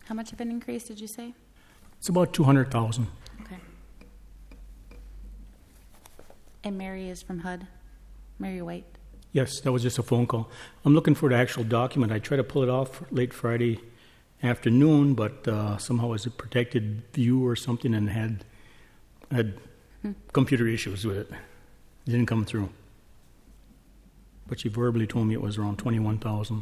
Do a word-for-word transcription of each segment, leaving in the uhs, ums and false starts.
How much of an increase did you say? It's about two hundred thousand. Okay. And Mary is from H U D? Mary White? Yes, that was just a phone call. I'm looking for the actual document. I tried to pull it off late Friday afternoon, but uh, somehow it was a protected view or something and had had hmm. computer issues with it. It didn't come through. But she verbally told me it was around twenty-one thousand.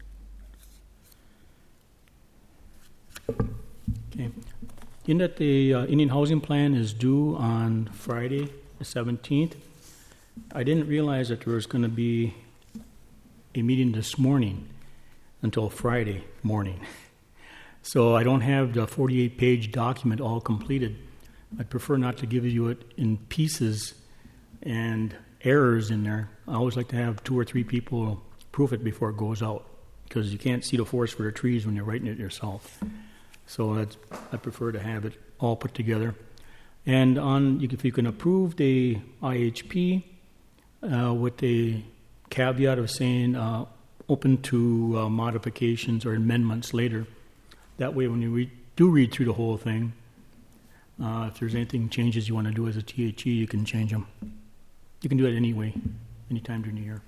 Okay. In that the uh, Indian Housing Plan is due on Friday, the seventeenth, I didn't realize that there was going to be a meeting this morning until Friday morning. So I don't have the forty-eight page document all completed. I'd prefer not to give you it in pieces and errors in there. I always like to have two or three people proof it before it goes out, because you can't see the forest for the trees when you're writing it yourself. So that's, I prefer to have it all put together. And on, if you can approve the I H P uh, with the caveat of saying uh, open to uh, modifications or amendments later. That way, when you re- do read through the whole thing, uh, if there's anything changes you want to do as a T H E, you can change them. You can do it anyway, anytime during the year.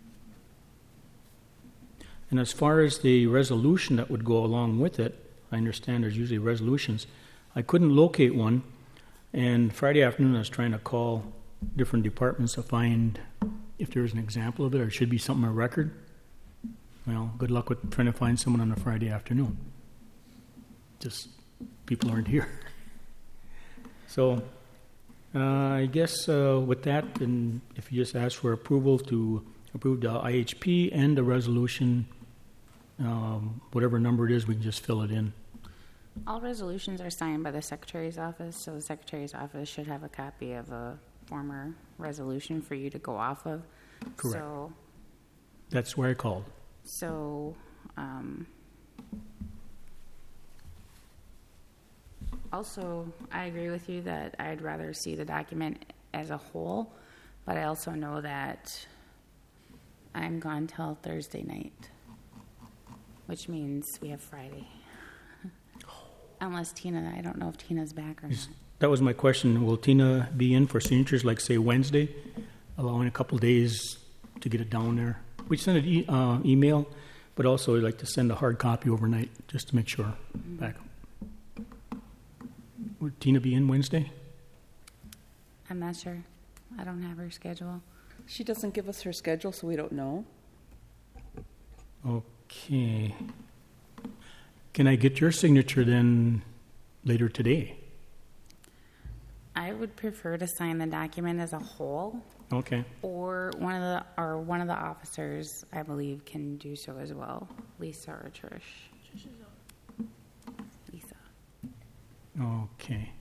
And as far as the resolution that would go along with it, I understand there's usually resolutions. I couldn't locate one, and Friday afternoon I was trying to call different departments to find if there was an example of it, or it should be something on record. Well, good luck with trying to find someone on a Friday afternoon. Just people aren't here. So uh, I guess uh, with that, and if you just ask for approval to approve the I H P and the resolution, um, whatever number it is, we can just fill it in. All resolutions are signed by the Secretary's office, so the Secretary's office should have a copy of a former resolution for you to go off of. Correct. So, that's where I called. So, um, also, I agree with you that I'd rather see the document as a whole, but I also know that I'm gone till Thursday night, which means we have Friday. Unless Tina, I don't know if Tina's back or not. That was my question. Will Tina be in for signatures, like, say, Wednesday, allowing a couple days to get it down there? We send an e- uh, email, but also I'd like to send a hard copy overnight just to make sure. Mm-hmm. Back. Would Tina be in Wednesday? I'm not sure. I don't have her schedule. She doesn't give us her schedule, so we don't know. Okay. Can I get your signature then later today? I would prefer to sign the document as a whole. Okay. Or one of the or one of the officers, I believe, can do so as well. Lisa or Trish. Lisa. Okay.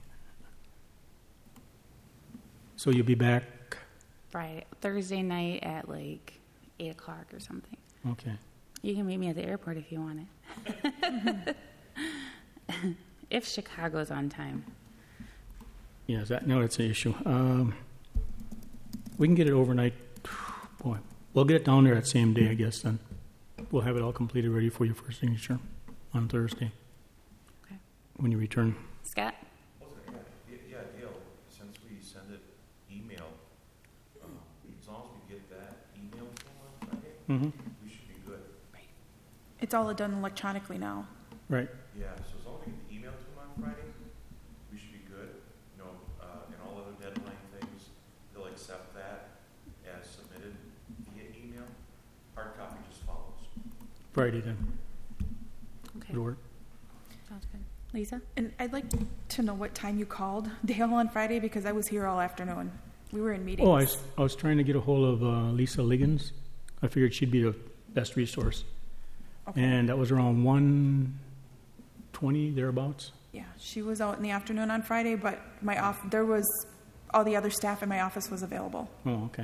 So you'll be back Friday, Thursday night at like eight o'clock or something. Okay. You can meet me at the airport if you want it. If Chicago's on time. Yeah, that, no, that's an issue. Um, we can get it overnight. Boy, we'll get it down there that same day, I guess, then. We'll have it all completed, ready for your first signature on Thursday. Okay. When you return. Scott? Also, yeah, yeah, Dale, since we send it email, um, as long as we get that email from on Friday, Mm-hmm. we should be good. It's all done electronically now. Right. Yeah, so as long as we get the email to them on Friday, we should be good. You know, uh, and all other deadline things, they'll accept that as submitted via email. Hard copy just follows. Friday then. Okay. It'll work. Sounds good. Lisa? And I'd like to know what time you called Dale on Friday, because I was here all afternoon. We were in meetings. Oh, I was, I was trying to get a hold of uh, Lisa Liggins. I figured she'd be the best resource. Okay. And that was around one twenty, thereabouts. Yeah, she was out in the afternoon on Friday, but my off there was all the other staff in my office was available. Oh, okay.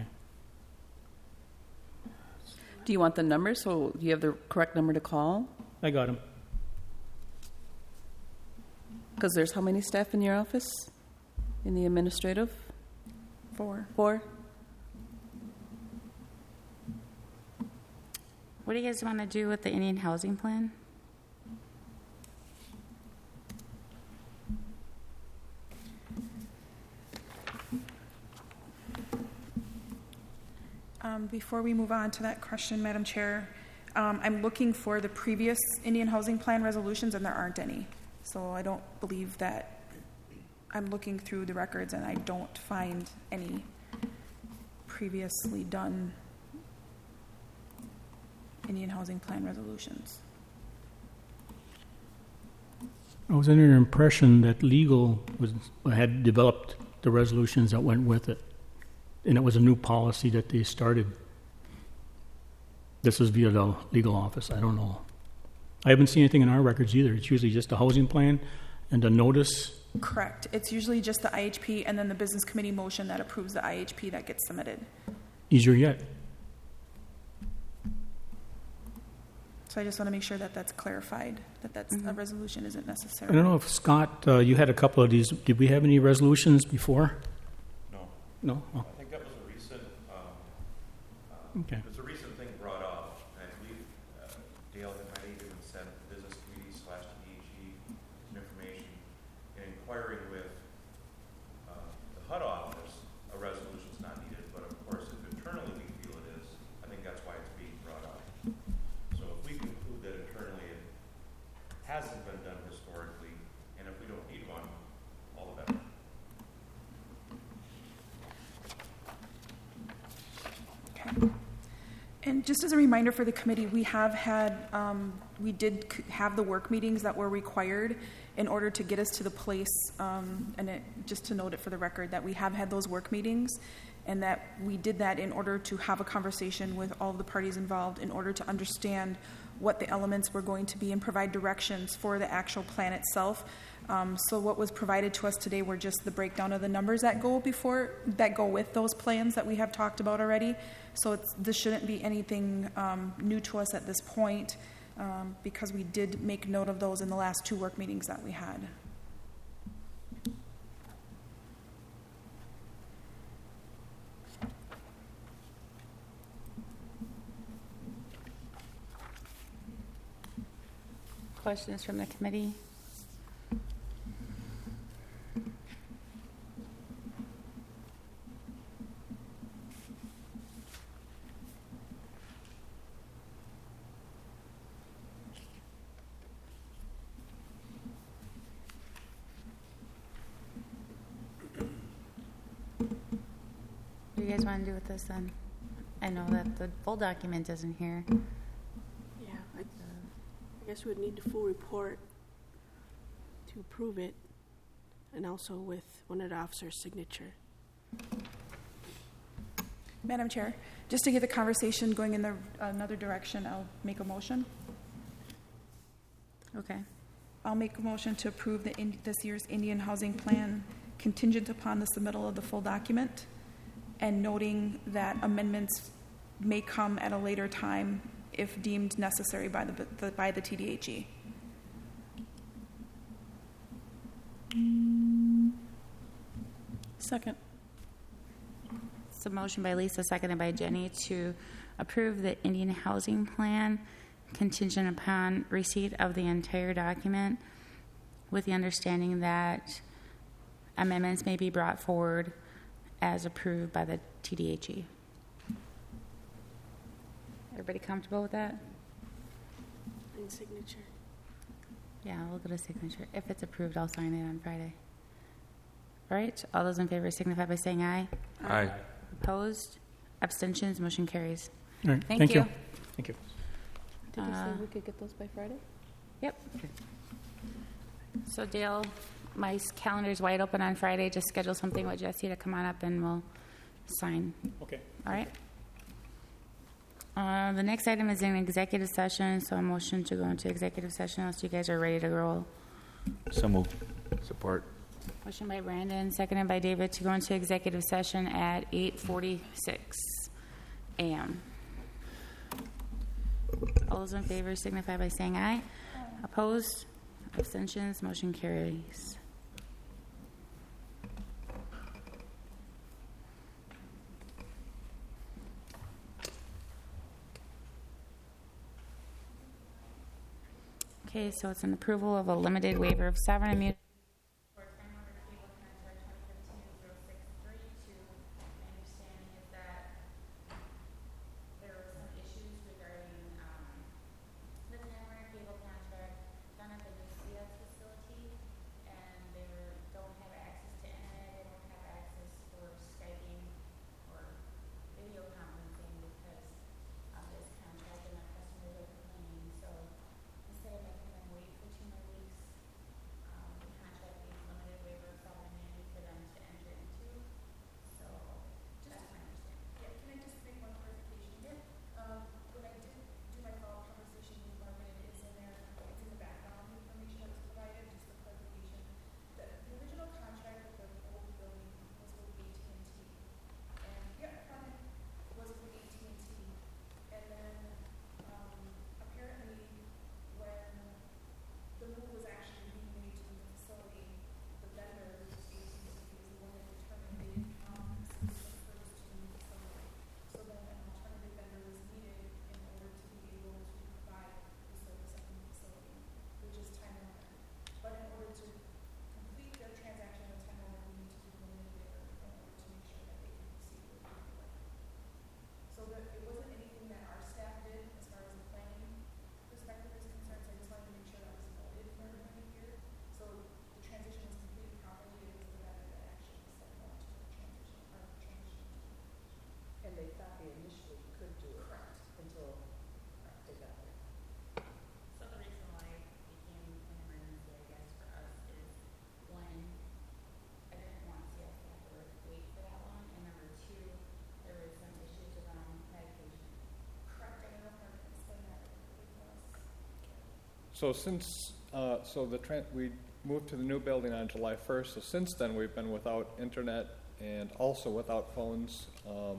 Do you want the number, so you have the correct number to call? I got him. Because there's how many staff in your office? In the administrative? Four. Four? What do you guys want to do with the Indian Housing Plan? Um, Before we move on to that question, Madam Chair, um, I'm looking for the previous Indian Housing Plan resolutions, and there aren't any. So I don't believe that, I'm looking through the records, and I don't find any previously done Indian Housing Plan resolutions. I was under the impression that legal was, had developed the resolutions that went with it, and it was a new policy that they started. This is via the legal office. I don't know. I haven't seen anything in our records either. It's usually just a housing plan and a notice. Correct. It's usually just the I H P and then the business committee motion that approves the I H P that gets submitted. Easier yet. So I just want to make sure that that's clarified, that that's, a resolution isn't I necessary. don't know if Scott, uh, you had a couple of these. Did we have any resolutions before? No, No? Oh, I think that was a recent, um, uh, okay. it was a recent thing brought up, and I believe uh, Dale had might even sent the business committee slash T D H E some information in inquiring with uh, the H U D office. A resolution's not needed, but of course, if internally we feel it is, I think that's why it's being brought up. So if we conclude that internally it hasn't been done historically, and if we don't need one, all the better. Okay. And just as a reminder for the committee, we have had, um, we did c- have the work meetings that were required in order to get us to the place, um, and it, just to note it for the record, that we have had those work meetings, and that we did that in order to have a conversation with all the parties involved in order to understand what the elements were going to be and provide directions for the actual plan itself. Um, so what was provided to us today were just the breakdown of the numbers that go before, that go with those plans that we have talked about already. So it's, this shouldn't be anything um, new to us at this point, um, because we did make note of those in the last two work meetings that we had. Questions from the committee? What do you guys want to do with this then? I know that the full document isn't here. Yeah, I, I guess we would need the full report to approve it, and also with one of the officers' signature. Madam Chair, just to get the conversation going in the, another direction, I'll make a motion. Okay. I'll make a motion to approve the, in- this year's Indian Housing Plan contingent upon the submittal of the full document, and noting that amendments may come at a later time if deemed necessary by the, the by the T D H E. Second. So motion by Lisa, seconded by Jenny to approve the Indian Housing Plan contingent upon receipt of the entire document with the understanding that amendments may be brought forward as approved by the T D H E. Everybody comfortable with that? And signature. Yeah, we'll get a signature. If it's approved, I'll sign it on Friday. All right, all those in favor signify by saying aye. Aye. Opposed? Abstentions? Motion carries. All right. Thank Thank you. you. Thank you. Did you say Uh, we could get those by Friday? Yep. So Dale, my s- calendar's wide open on Friday. Just schedule something with Jesse to come on up and we'll sign. Okay. All right? Uh, the next item is an executive session, so a motion to go into executive session unless you guys are ready to roll. So moved. Support. Motion by Brandon, seconded by David to go into executive session at eight forty-six a.m. All those in favor signify by saying aye. Opposed? Abstentions? Motion carries. Okay, so it's an approval of a limited waiver of sovereign immunity. So since, uh, so the, tran- we moved to the new building on July first, so since then, we've been without internet and also without phones. Um,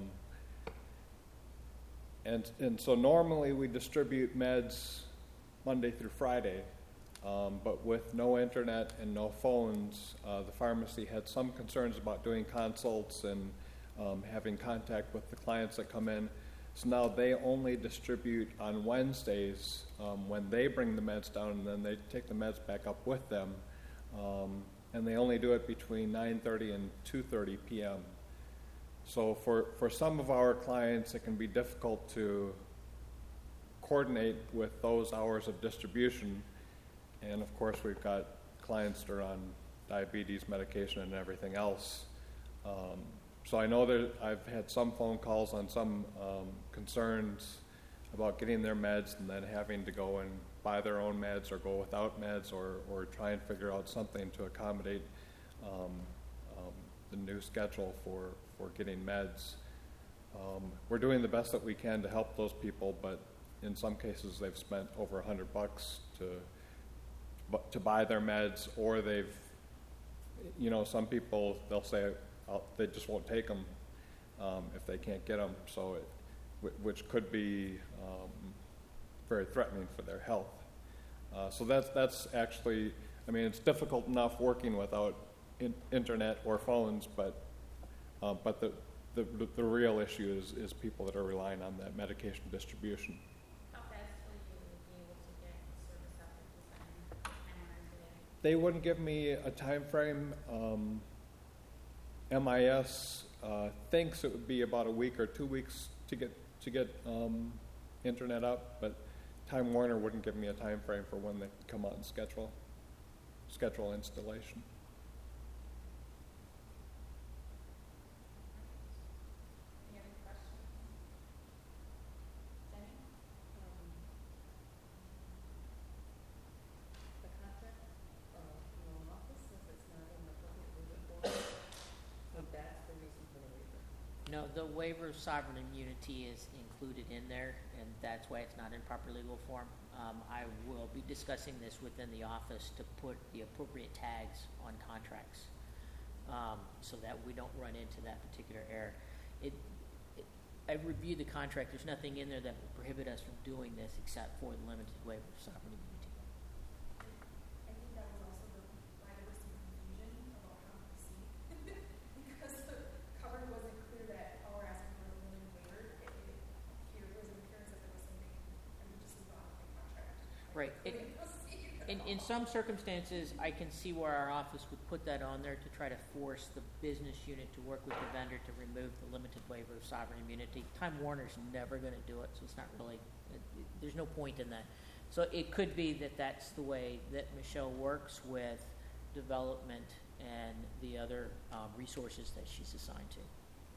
and, and so normally we distribute meds Monday through Friday, um, but with no internet and no phones, uh, the pharmacy had some concerns about doing consults and um, having contact with the clients that come in. So now they only distribute on Wednesdays um, when they bring the meds down, and then they take the meds back up with them. Um, and they only do it between nine thirty and two thirty p.m. So for, for some of our clients, it can be difficult to coordinate with those hours of distribution. And of course, we've got clients that are on diabetes medication and everything else. Um, So I know that I've had some phone calls on some um, concerns about getting their meds and then having to go and buy their own meds or go without meds or, or try and figure out something to accommodate um, um, the new schedule for, for getting meds. Um, we're doing the best that we can to help those people, but in some cases they've spent over a hundred bucks to to buy their meds, or they've, you know, some people, they'll say, I'll, they just won't take them um, if they can't get them, so it, w- which could be um, very threatening for their health. Uh, so that's that's actually, I mean, it's difficult enough working without in, internet or phones, but uh, but the, the the real issue is is people that are relying on that medication distribution. How fast will you be able to get service up at this time, time on today? They wouldn't give me a time frame. Um, M I S uh, thinks it would be about a week or two weeks to get to get um, internet up, but Time Warner wouldn't give me a time frame for when they come out and schedule schedule installation. Any other questions? Jenny? Um, the contract of the loan office says it's not in the public legal form, so that's the reason for the waiver. No, the waiver of sovereign immunity is included in there, and that's why it's not in proper legal form. Um, I will be discussing this within the office to put the appropriate tags on contracts, um, so that we don't run into that particular error. It, it, I reviewed the contract. There's nothing in there that will prohibit us from doing this except for the limited waiver of sovereign immunity. I think that was also the, why there was some confusion about how to proceed. Because the cover wasn't clear that all we're asking for a limited waiver. It, it, here was an appearance that there was something egregiously wrong with the contract. Right. It, in, in some circumstances, I can see where our office would put that on there to try to force the business unit to work with the vendor to remove the limited waiver of sovereign immunity. Time Warner's never going to do it, so it's not really, it, it, there's no point in that. So it could be that that's the way that Michelle works with development and the other um, resources that she's assigned to.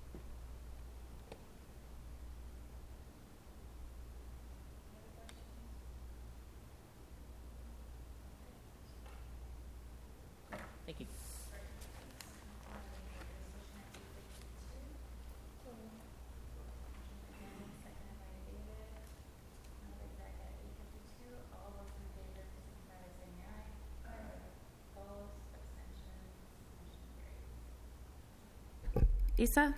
Thank you. Lisa?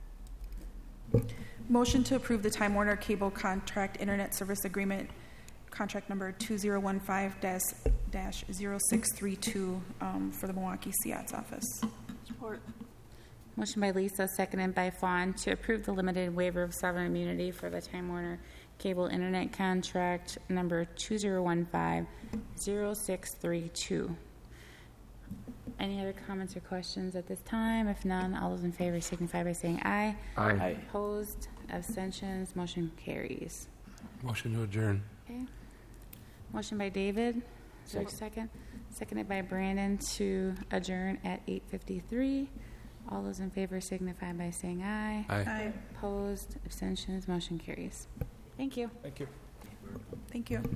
Motion to approve the Time Warner Cable Contract Internet Service Agreement, contract number two zero one five dash zero six three two um, for the Milwaukee C I A T S office. Support. Motion by Lisa, seconded by Fawn, to approve the limited waiver of sovereign immunity for the Time Warner Cable Internet Contract number two zero one five zero six three two. Any other comments or questions at this time? If none, all those in favor signify by saying aye. Aye. Opposed, abstentions, motion carries. Motion to adjourn. Okay. Motion by David. Is there a second? Seconded by Brandon to adjourn at eight fifty-three. All those in favor signify by saying aye. Aye. Aye. Opposed, abstentions, motion carries. Thank you. Thank you. Thank you.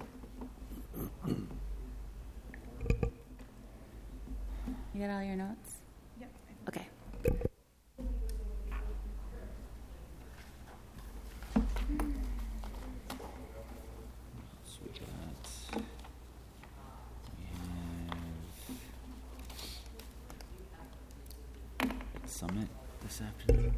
You got all your notes? Yep. Okay. So we got Summit this afternoon.